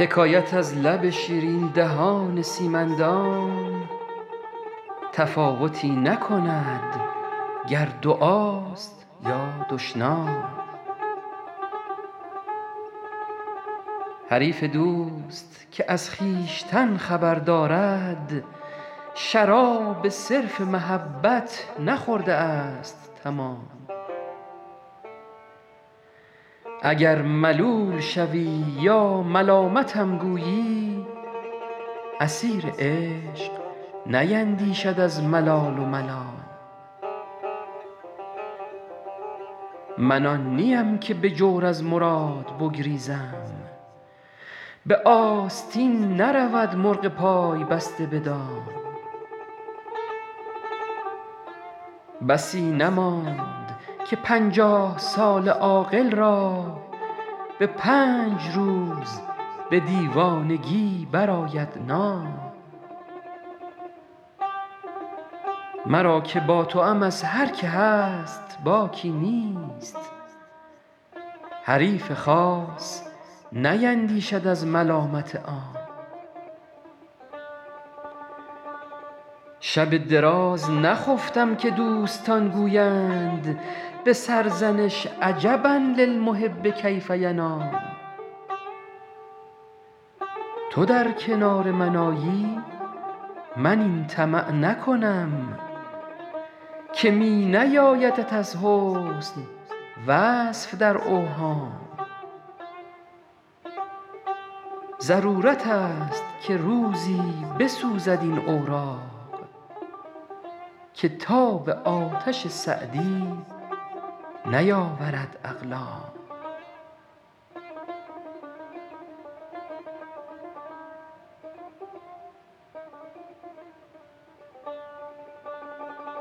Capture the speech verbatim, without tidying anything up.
حکایت از لب شیرین دهان سیمندان تفاوتی نکند گر دعاست یا دشنام. حریف دوست که از خویشتن خبر دارد شراب صرف محبت نخورده است تمام. اگر ملول شوی یا ملامتم گویی اسیر عشق نیندیشد از ملال و ملام. من آن نیم که به جور از مراد بگریزم به آستین نرود مرغ پای بسته به دام. بسی نماند که پنجاه ساله عاقل را به پنج روز به دیوانگی برآید نام. مرا که با توام از هر که هست باکی نیست حریف خاص نیندیشد از ملامت عام. شب دراز نخفتم که دوستان گویند به سرزنش عجبا للمحب کیف ینام. تو در کنار من آیی من این طمع نکنم که می نیایدت از حسن وصف در اوهام. ضرورت است که روزی بسوزد این اوراق که تاب آتش سعدی نیاورد اقلام.